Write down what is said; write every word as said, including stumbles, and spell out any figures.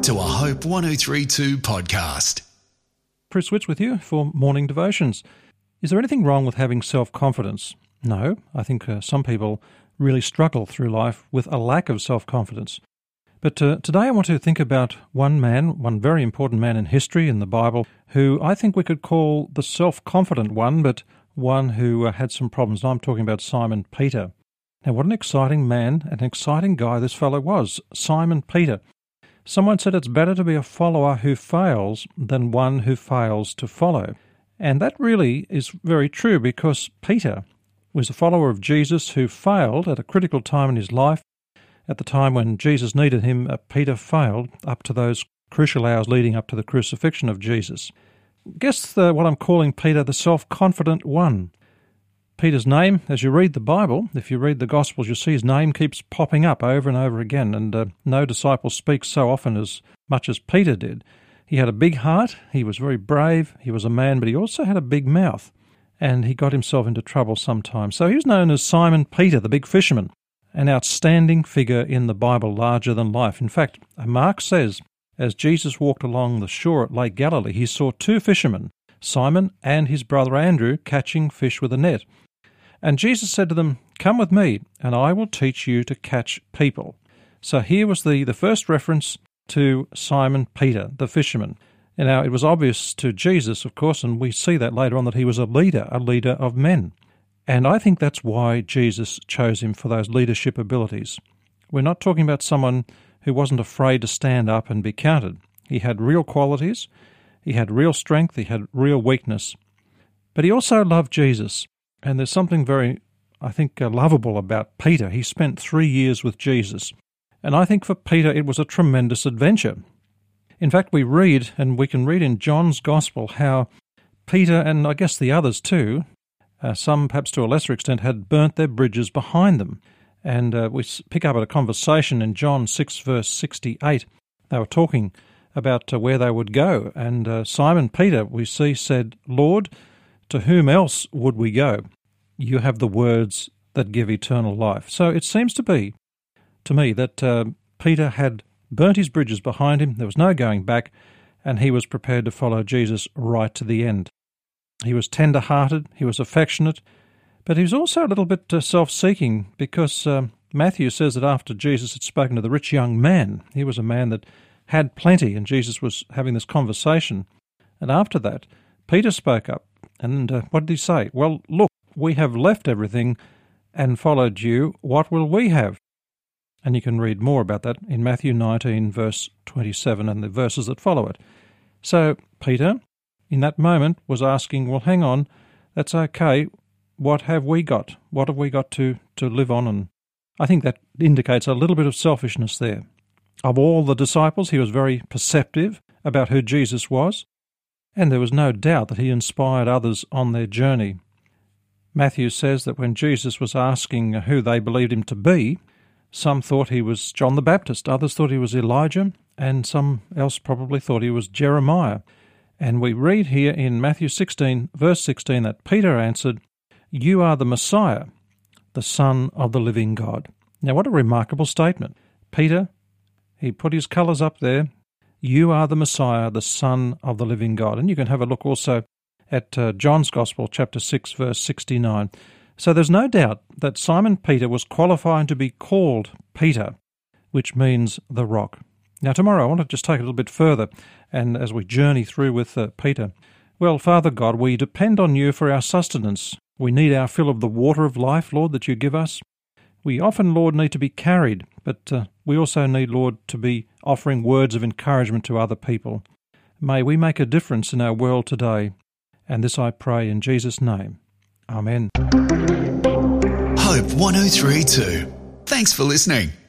to a Hope one oh three point two podcast. Chris Witts with you for Morning Devotions. Is there anything wrong with having self-confidence? No, I think uh, some people really struggle through life with a lack of self-confidence. But uh, today I want to think about one man, one very important man in history in the Bible, who I think we could call the self-confident one, but one who uh, had some problems. I'm talking about Simon Peter. Now, what an exciting man, an exciting guy this fellow was, Simon Peter. Someone said it's better to be a follower who fails than one who fails to follow. And that really is very true, because Peter was a follower of Jesus who failed at a critical time in his life. At the time when Jesus needed him, uh, Peter failed up to those crucial hours leading up to the crucifixion of Jesus. Guess the, what I'm calling Peter the self-confident one. Peter's name, as you read the Bible, if you read the Gospels, you see his name keeps popping up over and over again, and uh, no disciple speaks so often as much as Peter did. He had a big heart, he was very brave, he was a man, but he also had a big mouth, and he got himself into trouble sometimes. So he was known as Simon Peter, the big fisherman, an outstanding figure in the Bible, larger than life. In fact, Mark says, as Jesus walked along the shore at Lake Galilee, he saw two fishermen, Simon and his brother Andrew, catching fish with a net. And Jesus said to them, "Come with me, and I will teach you to catch people." So here was the, the first reference to Simon Peter, the fisherman. And now, it was obvious to Jesus, of course, and we see that later on, that he was a leader, a leader of men. And I think that's why Jesus chose him, for those leadership abilities. We're not talking about someone who wasn't afraid to stand up and be counted. He had real qualities, he had real strength, he had real weakness. But he also loved Jesus. And there's something very, I think, uh, lovable about Peter. He spent three years with Jesus. And I think for Peter it was a tremendous adventure. In fact, we read, and we can read in John's Gospel, how Peter, and I guess the others too, uh, some perhaps to a lesser extent, had burnt their bridges behind them. And uh, we pick up at a conversation in John six, verse sixty-eight. They were talking about uh, where they would go. And uh, Simon Peter, we see, said, "Lord, to whom else would we go? You have the words that give eternal life." So it seems to be, to me, that uh, Peter had burnt his bridges behind him. There was no going back, and he was prepared to follow Jesus right to the end. He was tender-hearted, he was affectionate, but he was also a little bit uh, self-seeking, because uh, Matthew says that after Jesus had spoken to the rich young man, he was a man that had plenty, and Jesus was having this conversation. And after that, Peter spoke up. And uh, what did he say? "Well, look, we have left everything and followed you. What will we have?" And you can read more about that in Matthew nineteen, verse twenty-seven, and the verses that follow it. So Peter, in that moment, was asking, well, hang on, that's okay. What have we got? What have we got to, to live on? And I think that indicates a little bit of selfishness there. Of all the disciples, he was very perceptive about who Jesus was. And there was no doubt that he inspired others on their journey. Matthew says that when Jesus was asking who they believed him to be, some thought he was John the Baptist, others thought he was Elijah, and some else probably thought he was Jeremiah. And we read here in Matthew sixteen, verse sixteen, that Peter answered, "You are the Messiah, the Son of the living God." Now, what a remarkable statement. Peter, he put his colours up there. You are the Messiah, the Son of the living God. And you can have a look also at uh, John's Gospel, chapter six, verse sixty-nine. So there's no doubt that Simon Peter was qualified to be called Peter, which means the rock. Now tomorrow I want to just take it a little bit further, and as we journey through with uh, Peter, well, Father God, we depend on you for our sustenance. We need our fill of the water of life, Lord, that you give us. We often, Lord, need to be carried, but uh, we also need, Lord, to be offering words of encouragement to other people. May we make a difference in our world today, and this I pray in Jesus' name. Amen. Hope one oh three point two. Thanks for listening.